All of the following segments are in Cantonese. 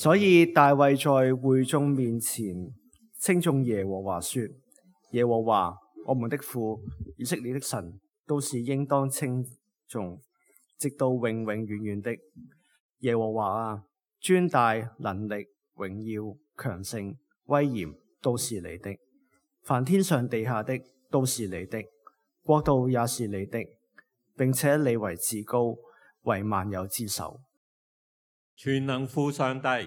所以大衛在會眾面前稱頌耶和華說：耶和華我們的父，以色列的神，都是應當稱頌，直到永永遠遠的。耶和華啊，尊大能力榮耀強盛威嚴都是你的，凡天上地下的都是你的，國度也是你的，並且你為至高，為萬有之首。 全能父上帝，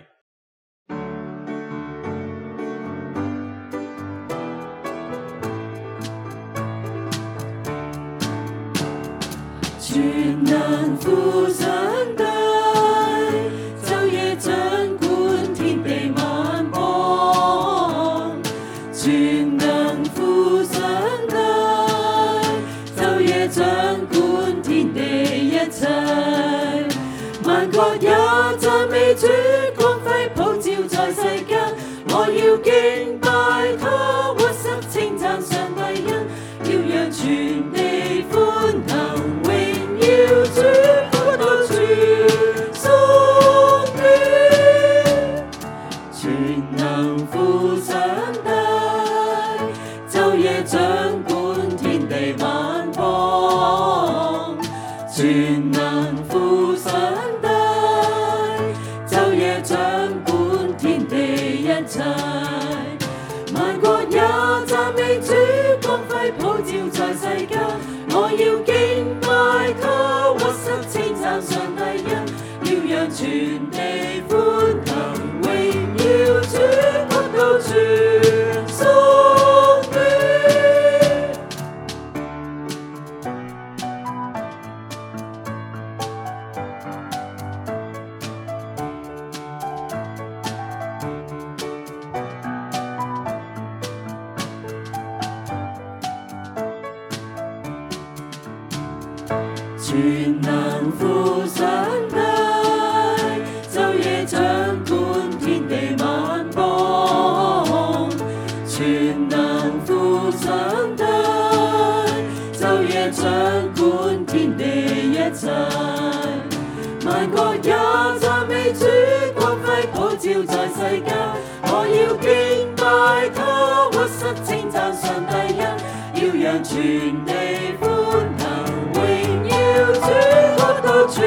全能父上帝，晝夜掌管天地萬邦。全能父上帝，晝夜掌管天地一切。萬國也讚美主，光輝普照在世間。我要敬拜他，屈膝稱讚上帝恩，要讓全地歡騰。要主國到處屬於全能父上帝，晝夜掌管天地萬邦。全能父上帝，晝夜掌管天地一切。萬國也讚美主，光輝普照在世間。我要敬拜他，屈膝稱讚上帝恩，要讓全地歡騰。榮耀主國到處屬於全能父上帝，晝夜掌管天地萬邦。全能父上帝，晝夜掌管天地一切。萬國也讚美主，光輝普照在世間。我要敬拜他，屈膝稱讚上帝恩，要讓全地歡騰。主國到處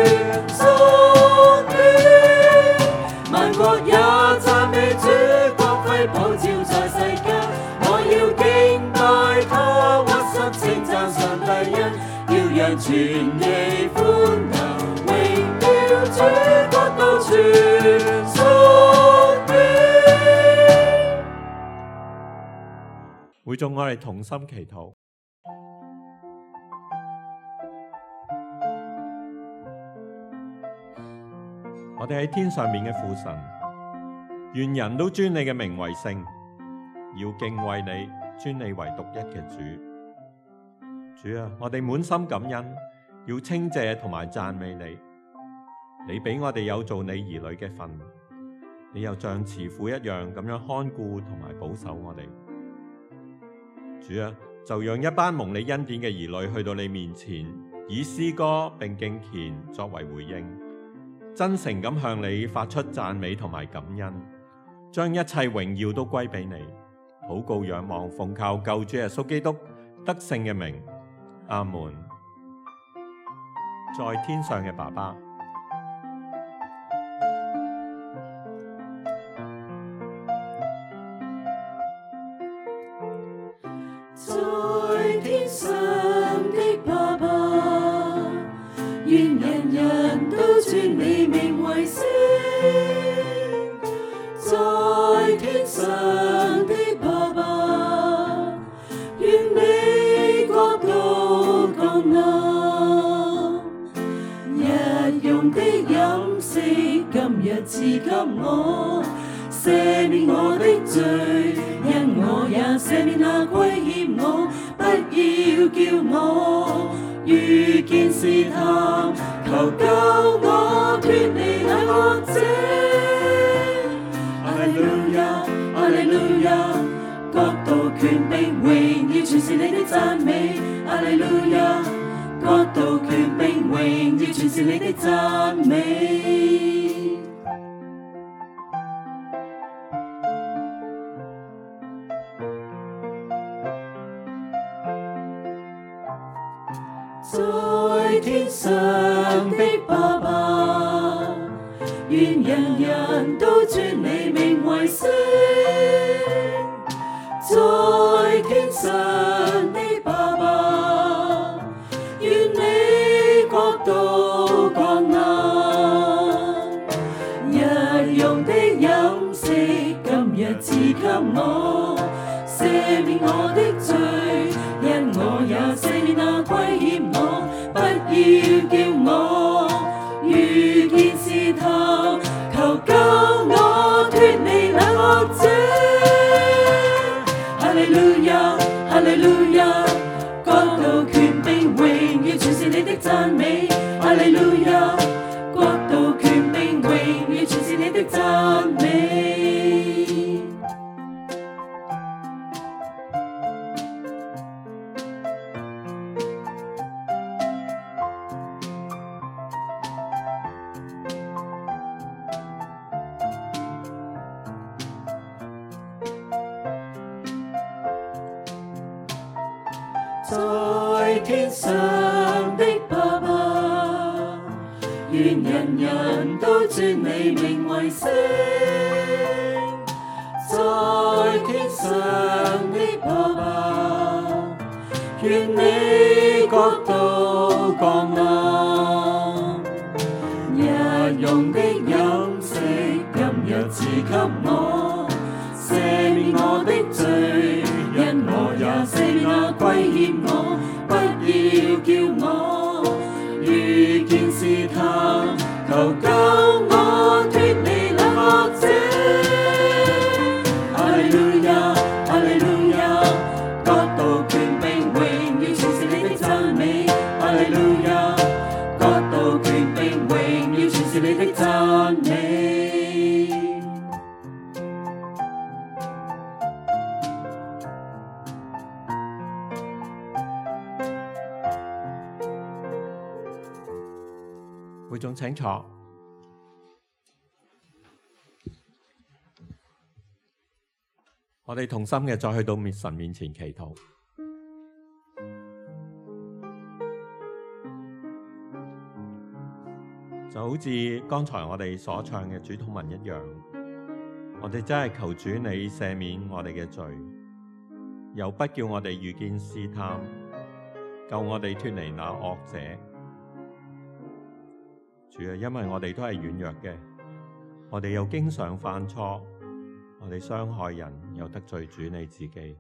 屬於萬國也讚美主，光輝普照在世間。我要敬拜他，屈膝稱讚上帝恩，要讓全地歡騰。榮耀主國到處屬於會眾我哋同心祈禱。我哋喺天上面嘅父神，願人都尊你嘅名為聖，要敬畏你，尊你為獨一嘅主。主啊，我哋滿心感恩，要稱謝同埋讚美你。你俾我哋有做你兒女嘅份，你又像慈父一樣咁樣看顧同埋保守我哋。主啊，就讓一班蒙你恩典嘅兒女去到你面前，以詩歌並敬虔作為回應，真誠咁向你發出讚美同埋感恩，將一切榮耀都歸俾你。禱告仰望奉靠救主耶穌基督得勝嘅名，阿門。在天上嘅爸爸， 在天上的爸爸，願人人都尊你名為聖。在天上的爸爸，願你國度降臨。日用的飲食今日賜給我，赦免我的罪，因我也赦免那虧欠我。不要叫我遇見試探，求救我脫離那惡者。阿利路亞，阿利路亞，國度權柄榮耀全是你的讚美。阿利路亞，國度權柄榮耀全是你的讚美。 在天上的爸爸，願人人都尊你名為聖。在天上的爸爸，願你國度降臨。日用的飲食今日賜給我，赦免我的罪，因我也赦免那虧欠我。不要叫我遇見試探，求救我脫離那惡者。哈利路亞，哈利路亞，國度權柄榮耀全是你的讚美。哈利路亞，國度權柄榮耀全是你的讚美。在天上的爸爸，願人人都尊你名為聖。在天上的爸爸，願你國度降臨。日用的飲食今日賜給我，赦免我的罪，因我也赦免那虧欠我。不要叫我遇見試探，求救我脫離那惡者。哈利路亞，哈利路亞，國度權柄榮耀全是你的讚美。哈利路亞，國度權柄榮耀全是你的讚美。 會眾請坐。我哋同心嘅再去到神面前祈禱。就好似剛才我哋所唱嘅主禱文一樣，我哋真係求主你赦免我哋嘅罪，又不叫我哋遇見試探，救我哋脫離那惡者。主啊，因為我哋都係軟弱嘅，我哋又經常犯錯，我哋傷害人，又得罪主你自己。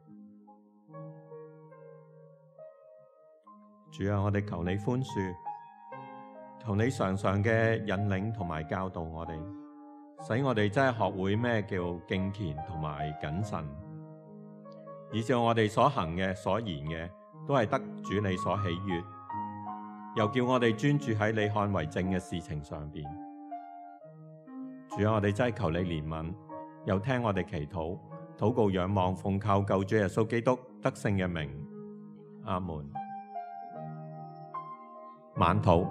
主啊，我哋求你寬恕，求你常常嘅引領同埋教導我哋，使我哋真係學會咩叫敬虔同埋謹慎，以致我哋所行嘅、所言嘅，都係得主你所喜悅。又叫我哋專注喺你看為正嘅事情上邊。主啊，我哋真係求你憐憫，又聽我哋祈禱，禱告仰望，奉靠救主耶穌基督得勝嘅名，阿門。晚禱。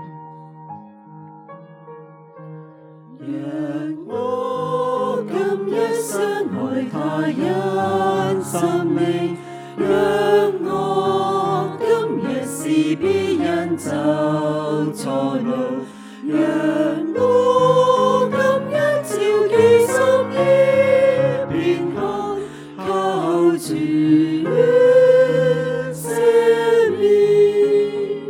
讓我今一生愛他因生命，讓我今日是必因走錯路，讓我今一朝記心意片刻，靠主赦免。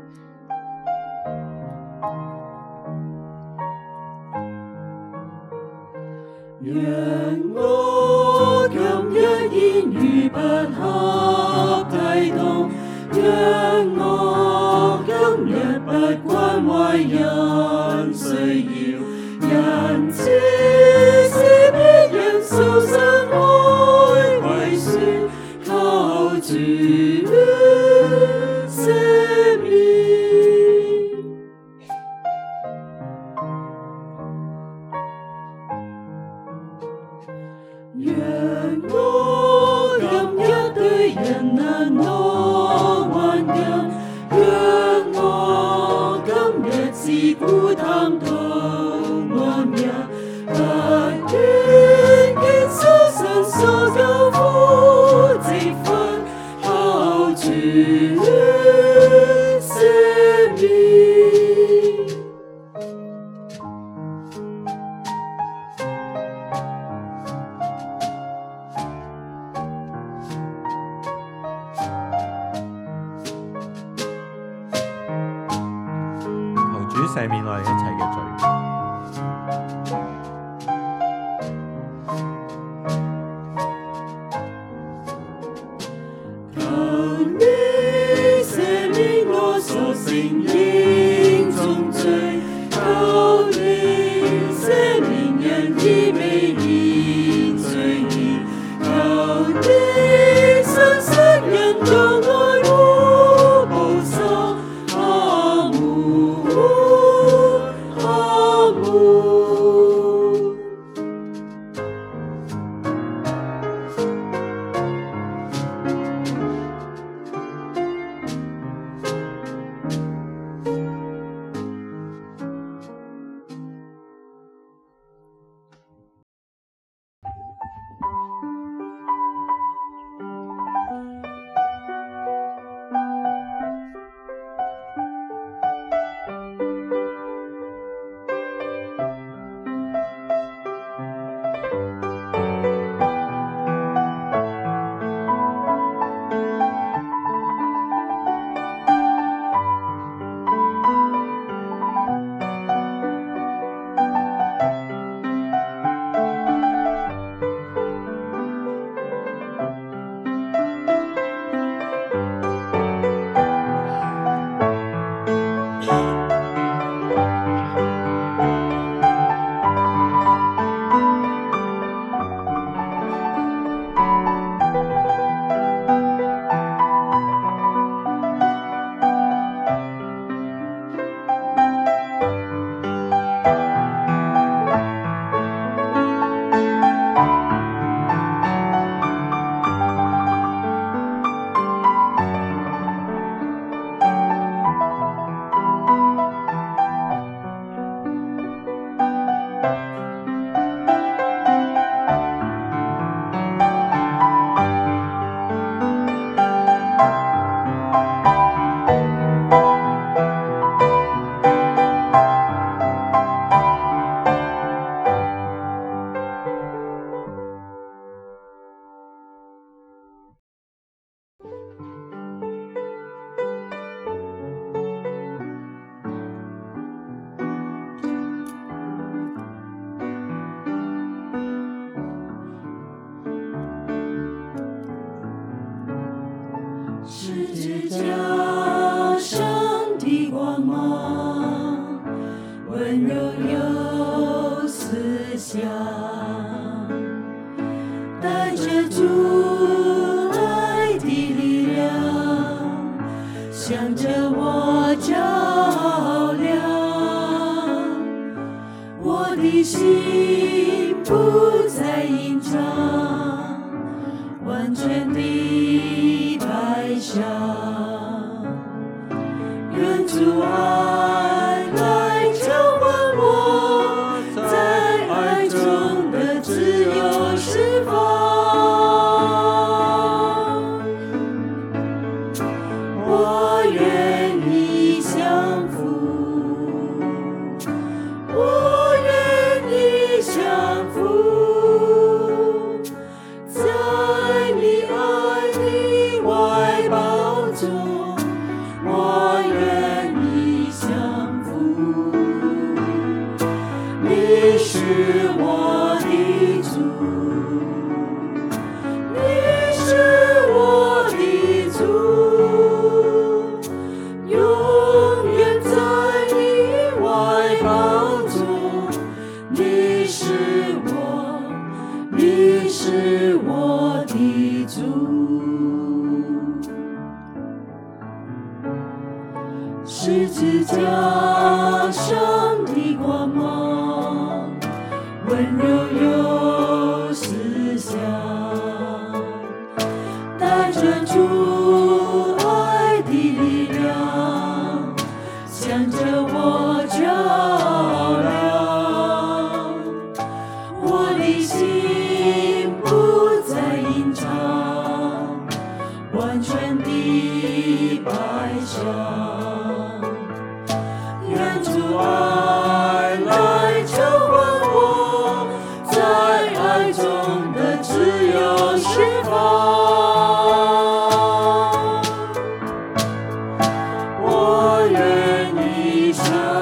讓我今一言語不合體統，讓我今日不關懷人需要，人知是別人受傷愛為算，靠主赦免。讓我今一對人難我還近，讓我今日自顧談到安逸，不願見收神所救苦直分，靠主赦主赦免我哋一切嘅罪。 求你赦免我所承認眾罪，求你赦免人已未認罪義，求你相信人用愛護保守。阿門，阿門。十字架上的光芒，温柔又慈祥，带着主爱的力量，向着我照亮。我的心不再隐藏，完全的摆上，愿主爱来交换我，在爱中的自由释放。我愿意降服，我愿意降服，在你爱的怀抱中，我愿意降服。你是我的主，你是我的主，永远在你怀抱中。你是我的主。十字架上的光芒，温柔又慈祥，带着主爱的力量，向着我照亮。我的心不再隐藏，完全的摆上。愿主爱来交换我，在爱中的自由释放。我愿意降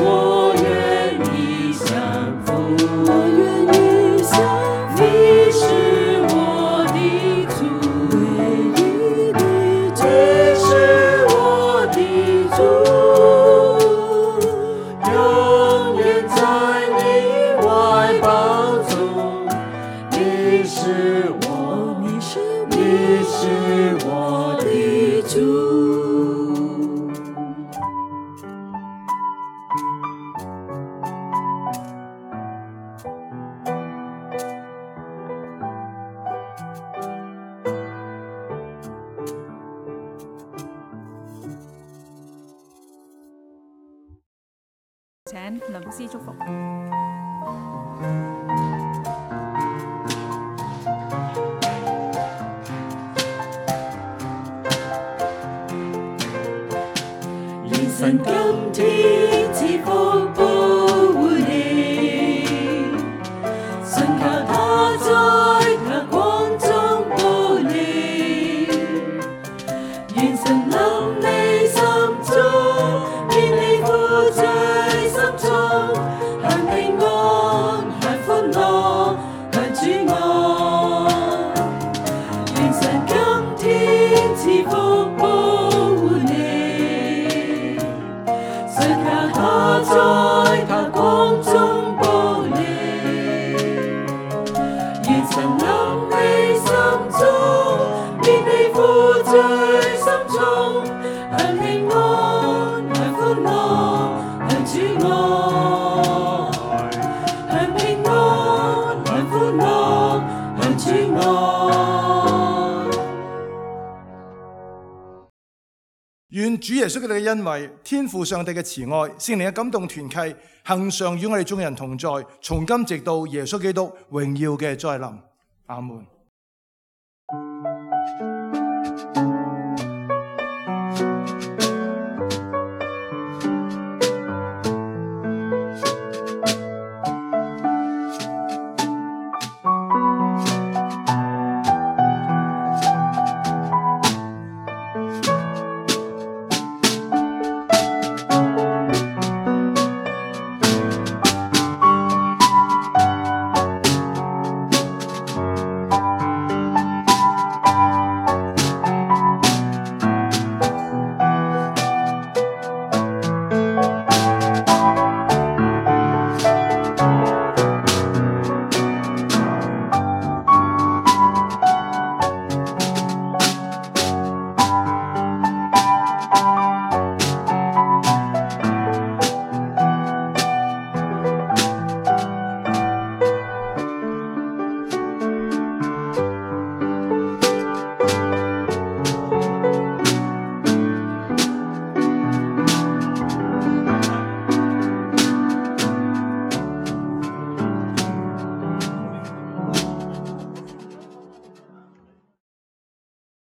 我愿意降服，你是我的主，你是我的主，永远在你怀抱中，你是我的主。 請林牧師祝福。 願神今天賜福保護你，信靠他在他光中保你，願神臨你心中，見你苦罪心中，享平安，享歡樂，享主愛。願神今天賜福保護你，信靠他在他光中保你，願神臨你心中，見你苦罪心中，享平安，享歡樂，享主愛，享平安，享歡樂，享主愛。 願主耶穌基督嘅恩惠、天父上帝嘅慈愛、聖靈嘅感動團契，恆常與我哋眾人同在，從今直到耶穌基督榮耀嘅再臨。阿門。